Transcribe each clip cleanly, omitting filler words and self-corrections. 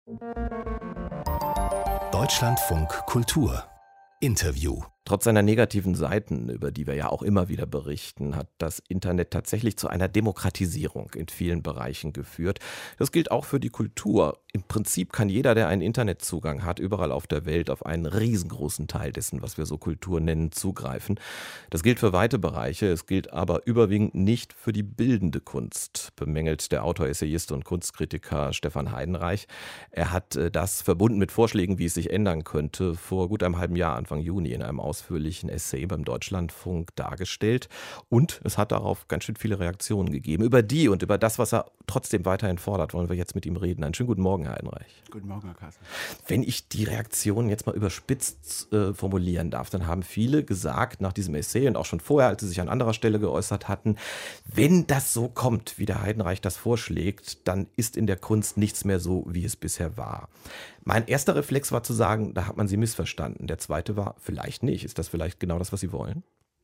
Deutschlandfunk Kultur Interview. Trotz seiner negativen Seiten, über die wir ja auch immer wieder berichten, hat das Internet tatsächlich zu einer Demokratisierung in vielen Bereichen geführt. Das gilt auch für die Kultur. Im Prinzip kann jeder, der einen Internetzugang hat, überall auf der Welt auf einen riesengroßen Teil dessen, was wir so Kultur nennen, zugreifen. Das gilt für weite Bereiche, es gilt aber überwiegend nicht für die bildende Kunst, bemängelt der Autor, Essayist und Kunstkritiker Stefan Heidenreich. Er hat das verbunden mit Vorschlägen, wie es sich ändern könnte, vor gut einem halben Jahr, Anfang Juni, in einem ausführlichen Essay beim Deutschlandfunk dargestellt. Und es hat darauf ganz schön viele Reaktionen gegeben. Über die und über das, was er trotzdem weiterhin fordert, wollen wir jetzt mit ihm reden. Einen schönen guten Morgen, Herr Heidenreich. Guten Morgen, Herr Kassel. Wenn ich die Reaktionen jetzt mal überspitzt formulieren darf, dann haben viele gesagt nach diesem Essay und auch schon vorher, als sie sich an anderer Stelle geäußert hatten, wenn das so kommt, wie der Heidenreich das vorschlägt, dann ist in der Kunst nichts mehr so, wie es bisher war. Mein erster Reflex war zu sagen, da hat man sie missverstanden. Der zweite war, vielleicht nicht. Ist das vielleicht genau das, was Sie wollen?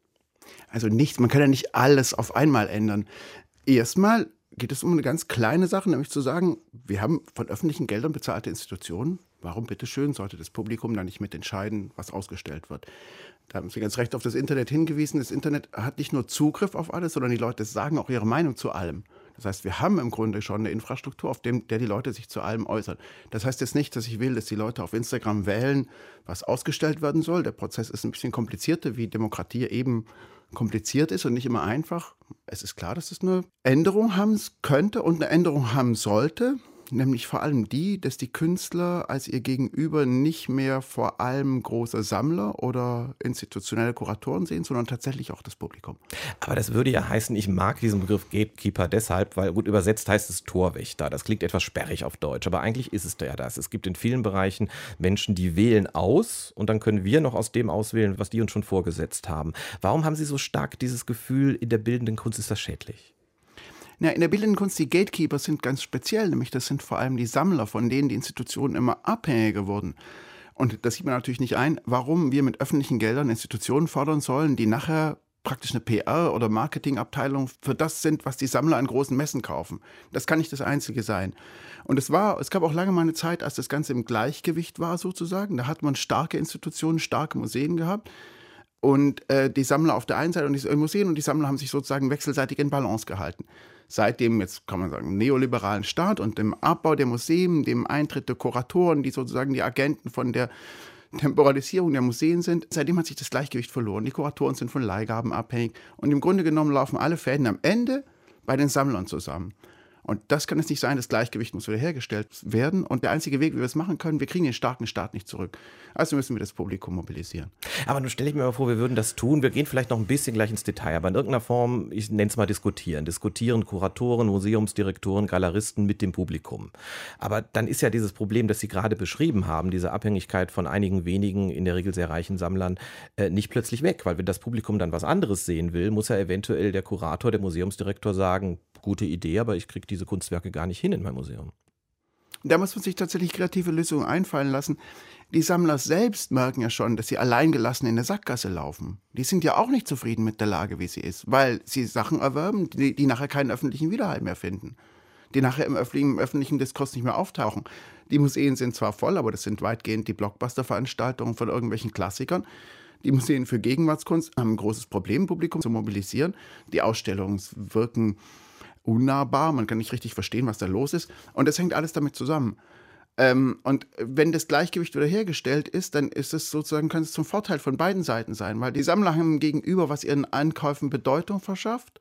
Also nichts, man kann ja nicht alles auf einmal ändern. Erstmal geht es um eine ganz kleine Sache, nämlich zu sagen, wir haben von öffentlichen Geldern bezahlte Institutionen. Warum bitteschön sollte das Publikum da nicht mitentscheiden, was ausgestellt wird? Da haben Sie ganz recht auf das Internet hingewiesen. Das Internet hat nicht nur Zugriff auf alles, sondern die Leute sagen auch ihre Meinung zu allem. Das heißt, wir haben im Grunde schon eine Infrastruktur, auf der die Leute sich zu allem äußern. Das heißt jetzt nicht, dass ich will, dass die Leute auf Instagram wählen, was ausgestellt werden soll. Der Prozess ist ein bisschen komplizierter, wie Demokratie eben kompliziert ist und nicht immer einfach. Es ist klar, dass es eine Änderung haben könnte und eine Änderung haben sollte. Nämlich vor allem die, dass die Künstler als ihr Gegenüber nicht mehr vor allem große Sammler oder institutionelle Kuratoren sehen, sondern tatsächlich auch das Publikum. Aber das würde ja heißen, ich mag diesen Begriff Gatekeeper deshalb, weil gut übersetzt heißt es Torwächter. Das klingt etwas sperrig auf Deutsch, aber eigentlich ist es ja das. Es gibt in vielen Bereichen Menschen, die wählen aus und dann können wir noch aus dem auswählen, was die uns schon vorgesetzt haben. Warum haben Sie so stark dieses Gefühl, in der bildenden Kunst ist das schädlich? Ja, in der bildenden Kunst, die Gatekeeper sind ganz speziell, nämlich das sind vor allem die Sammler, von denen die Institutionen immer abhängiger wurden. Und das sieht man natürlich nicht ein, warum wir mit öffentlichen Geldern Institutionen fördern sollen, die nachher praktisch eine PR- oder Marketingabteilung für das sind, was die Sammler an großen Messen kaufen. Das kann nicht das Einzige sein. Und es gab auch lange mal eine Zeit, als das Ganze im Gleichgewicht war sozusagen. Da hat man starke Institutionen, starke Museen gehabt. Und die Sammler auf der einen Seite und die Museen und die Sammler haben sich sozusagen wechselseitig in Balance gehalten. Seit dem, jetzt kann man sagen, neoliberalen Staat und dem Abbau der Museen, dem Eintritt der Kuratoren, die sozusagen die Agenten von der Temporalisierung der Museen sind, seitdem hat sich das Gleichgewicht verloren. Die Kuratoren sind von Leihgaben abhängig und im Grunde genommen laufen alle Fäden am Ende bei den Sammlern zusammen. Und das kann es nicht sein, das Gleichgewicht muss wiederhergestellt werden. Und der einzige Weg, wie wir es machen können, wir kriegen den starken Staat nicht zurück. Also müssen wir das Publikum mobilisieren. Aber nun stelle ich mir mal vor, wir würden das tun. Wir gehen vielleicht noch ein bisschen gleich ins Detail, aber in irgendeiner Form, ich nenne es mal diskutieren. Diskutieren Kuratoren, Museumsdirektoren, Galeristen mit dem Publikum. Aber dann ist ja dieses Problem, das Sie gerade beschrieben haben, diese Abhängigkeit von einigen wenigen, in der Regel sehr reichen Sammlern, nicht plötzlich weg. Weil wenn das Publikum dann was anderes sehen will, muss ja eventuell der Kurator, der Museumsdirektor sagen, gute Idee, aber ich kriege diese Kunstwerke gar nicht hin in meinem Museum. Da muss man sich tatsächlich kreative Lösungen einfallen lassen. Die Sammler selbst merken ja schon, dass sie alleingelassen in der Sackgasse laufen. Die sind ja auch nicht zufrieden mit der Lage, wie sie ist, weil sie Sachen erwerben, die nachher keinen öffentlichen Widerhall mehr finden, die nachher im öffentlichen Diskurs nicht mehr auftauchen. Die Museen sind zwar voll, aber das sind weitgehend die Blockbuster-Veranstaltungen von irgendwelchen Klassikern. Die Museen für Gegenwartskunst haben ein großes Problem, Publikum zu mobilisieren. Die Ausstellungen wirken unnahbar, man kann nicht richtig verstehen, was da los ist. Und das hängt alles damit zusammen. Und wenn das Gleichgewicht wiederhergestellt ist, dann ist es sozusagen, kann es zum Vorteil von beiden Seiten sein, weil die Sammler haben gegenüber, was ihren Ankäufen Bedeutung verschafft.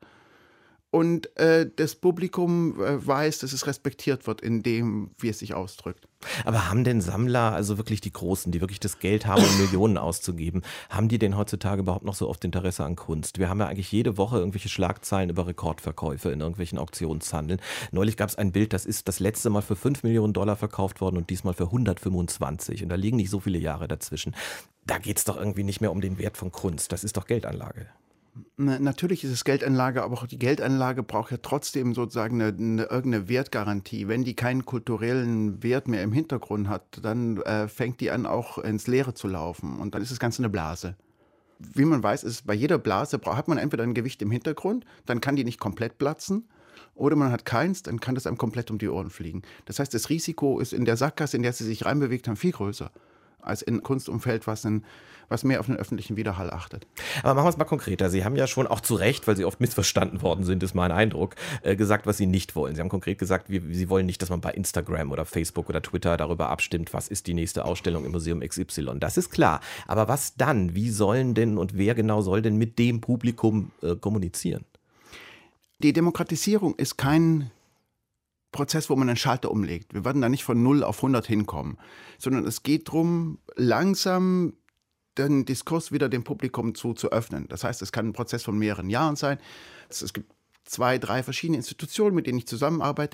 Und das Publikum weiß, dass es respektiert wird in dem, wie es sich ausdrückt. Aber haben denn Sammler, also wirklich die Großen, die wirklich das Geld haben, um Millionen auszugeben, haben die denn heutzutage überhaupt noch so oft Interesse an Kunst? Wir haben ja eigentlich jede Woche irgendwelche Schlagzeilen über Rekordverkäufe in irgendwelchen Auktionshandeln. Neulich gab es ein Bild, das ist das letzte Mal für $5 Millionen verkauft worden und diesmal für 125. Und da liegen nicht so viele Jahre dazwischen. Da geht es doch irgendwie nicht mehr um den Wert von Kunst. Das ist doch Geldanlage. Natürlich ist es Geldanlage, aber auch die Geldanlage braucht ja trotzdem sozusagen irgendeine Wertgarantie. Wenn die keinen kulturellen Wert mehr im Hintergrund hat, dann fängt die an, auch ins Leere zu laufen. Und dann ist das Ganze eine Blase. Wie man weiß, ist bei jeder Blase hat man entweder ein Gewicht im Hintergrund, dann kann die nicht komplett platzen. oder man hat keins, dann kann das einem komplett um die Ohren fliegen. Das heißt, das Risiko ist in der Sackgasse, in der sie sich reinbewegt haben, viel größer als in Kunstumfeld, was mehr auf den öffentlichen Widerhall achtet. Aber machen wir es mal konkreter. Sie haben ja schon auch zu Recht, weil Sie oft missverstanden worden sind, ist mein Eindruck, gesagt, was Sie nicht wollen. Sie haben konkret gesagt, Sie wollen nicht, dass man bei Instagram oder Facebook oder Twitter darüber abstimmt, was ist die nächste Ausstellung im Museum XY. Das ist klar. Aber was dann? Wie sollen denn und wer genau soll denn mit dem Publikum kommunizieren? Die Demokratisierung ist kein Prozess, wo man einen Schalter umlegt. Wir werden da nicht von 0 auf 100 hinkommen, sondern es geht darum, langsam den Diskurs wieder dem Publikum zu öffnen. Das heißt, es kann ein Prozess von mehreren Jahren sein. Es gibt 2, 3 verschiedene Institutionen, mit denen ich zusammenarbeite,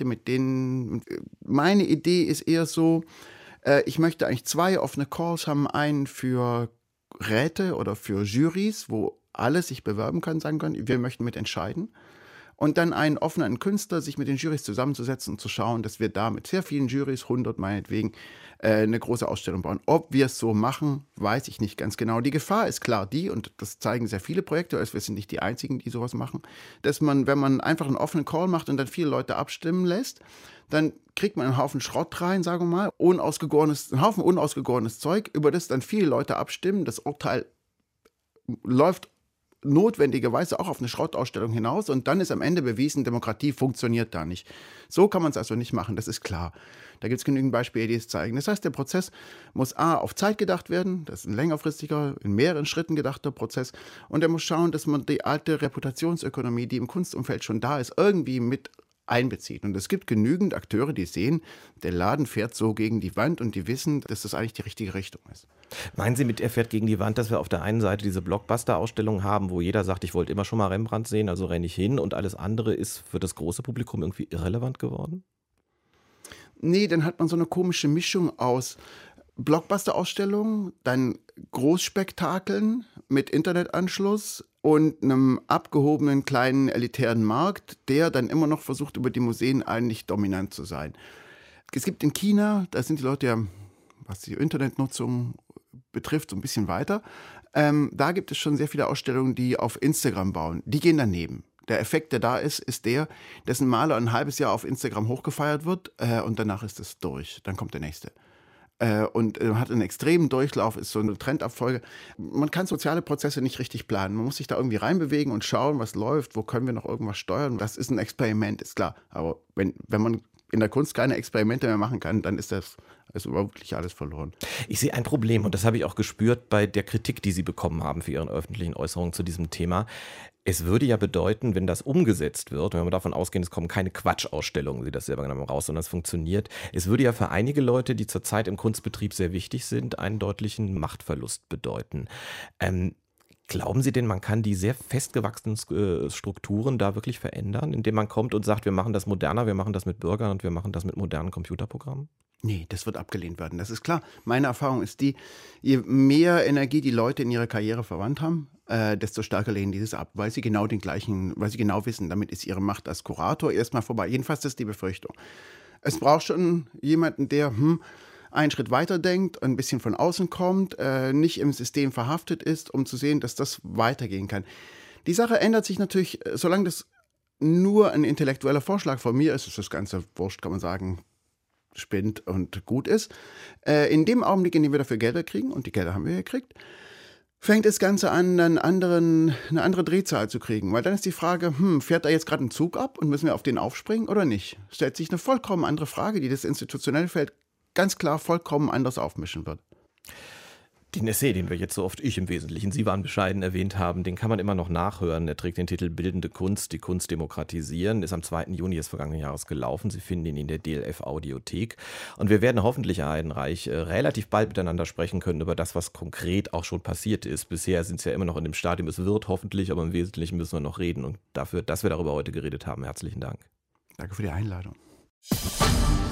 meine Idee ist eher so, ich möchte eigentlich 2 offene Calls haben, einen für Räte oder für Jurys, wo alle sich bewerben können, sagen können, wir möchten mitentscheiden. Und dann einen offenen Künstler, sich mit den Jurys zusammenzusetzen und zu schauen, dass wir da mit sehr vielen Jurys, 100 meinetwegen, eine große Ausstellung bauen. Ob wir es so machen, weiß ich nicht ganz genau. Die Gefahr ist klar die, und das zeigen sehr viele Projekte, also wir sind nicht die Einzigen, die sowas machen, dass man, wenn man einfach einen offenen Call macht und dann viele Leute abstimmen lässt, dann kriegt man einen Haufen Schrott rein, sagen wir mal, einen Haufen unausgegorenes Zeug, über das dann viele Leute abstimmen. Das Urteil läuft notwendigerweise auch auf eine Schrottausstellung hinaus und dann ist am Ende bewiesen, Demokratie funktioniert da nicht. So kann man es also nicht machen, das ist klar. Da gibt es genügend Beispiele, die es zeigen. Das heißt, der Prozess muss auf Zeit gedacht werden, das ist ein längerfristiger, in mehreren Schritten gedachter Prozess und er muss schauen, dass man die alte Reputationsökonomie, die im Kunstumfeld schon da ist, irgendwie mit einbezieht. Und es gibt genügend Akteure, die sehen, der Laden fährt so gegen die Wand und die wissen, dass das eigentlich die richtige Richtung ist. Meinen Sie mit, er fährt gegen die Wand, dass wir auf der einen Seite diese Blockbuster-Ausstellungen haben, wo jeder sagt, ich wollte immer schon mal Rembrandt sehen, also renne ich hin und alles andere ist für das große Publikum irgendwie irrelevant geworden? Nee, dann hat man so eine komische Mischung aus Blockbuster-Ausstellungen, dann Großspektakeln mit Internetanschluss und einem abgehobenen kleinen elitären Markt, der dann immer noch versucht, über die Museen eigentlich dominant zu sein. Es gibt in China, da sind die Leute ja, was die Internetnutzung betrifft, so ein bisschen weiter. Da gibt es schon sehr viele Ausstellungen, die auf Instagram bauen. Die gehen daneben. Der Effekt, der da ist der, dass ein Maler ein halbes Jahr auf Instagram hochgefeiert wird und danach ist es durch. Dann kommt der nächste. Und hat einen extremen Durchlauf, ist so eine Trendabfolge. Man kann soziale Prozesse nicht richtig planen. Man muss sich da irgendwie reinbewegen und schauen, was läuft, wo können wir noch irgendwas steuern. Das ist ein Experiment, ist klar. Aber wenn man in der Kunst keine Experimente mehr machen kann, dann ist wirklich alles verloren. Ich sehe ein Problem und das habe ich auch gespürt bei der Kritik, die Sie bekommen haben für Ihre öffentlichen Äußerungen zu diesem Thema. Es würde ja bedeuten, wenn das umgesetzt wird, wenn wir davon ausgehen, es kommen keine Quatschausstellungen, wie das selber genannt raus, sondern es funktioniert. Es würde ja für einige Leute, die zurzeit im Kunstbetrieb sehr wichtig sind, einen deutlichen Machtverlust bedeuten. Glauben Sie denn, man kann die sehr festgewachsenen Strukturen da wirklich verändern, indem man kommt und sagt, wir machen das moderner, wir machen das mit Bürgern und wir machen das mit modernen Computerprogrammen? Nee, das wird abgelehnt werden, das ist klar. Meine Erfahrung ist die, je mehr Energie die Leute in ihrer Karriere verwandt haben, desto stärker lehnen die das ab, weil sie genau wissen, damit ist ihre Macht als Kurator erstmal vorbei. Jedenfalls ist das die Befürchtung. Es braucht schon jemanden, der einen Schritt weiter denkt, ein bisschen von außen kommt, nicht im System verhaftet ist, um zu sehen, dass das weitergehen kann. Die Sache ändert sich natürlich, solange das nur ein intellektueller Vorschlag von mir ist das Ganze wurscht, kann man sagen, spinnt und gut ist. In dem Augenblick, in dem wir dafür Gelder kriegen, und die Gelder haben wir gekriegt, fängt das Ganze an, eine andere Drehzahl zu kriegen. Weil dann ist die Frage, fährt da jetzt gerade ein Zug ab und müssen wir auf den aufspringen oder nicht? Stellt sich eine vollkommen andere Frage, die das institutionelle Feld ganz klar vollkommen anders aufmischen wird. Den Essay, den wir jetzt so oft, ich im Wesentlichen, Sie waren bescheiden, erwähnt haben, den kann man immer noch nachhören. Er trägt den Titel Bildende Kunst, die Kunst demokratisieren, ist am 2. Juni des vergangenen Jahres gelaufen. Sie finden ihn in der DLF Audiothek. Und wir werden hoffentlich, Herr Heidenreich, relativ bald miteinander sprechen können über das, was konkret auch schon passiert ist. Bisher sind es ja immer noch in dem Stadium, es wird hoffentlich, aber im Wesentlichen müssen wir noch reden. Und dafür, dass wir darüber heute geredet haben, herzlichen Dank. Danke für die Einladung.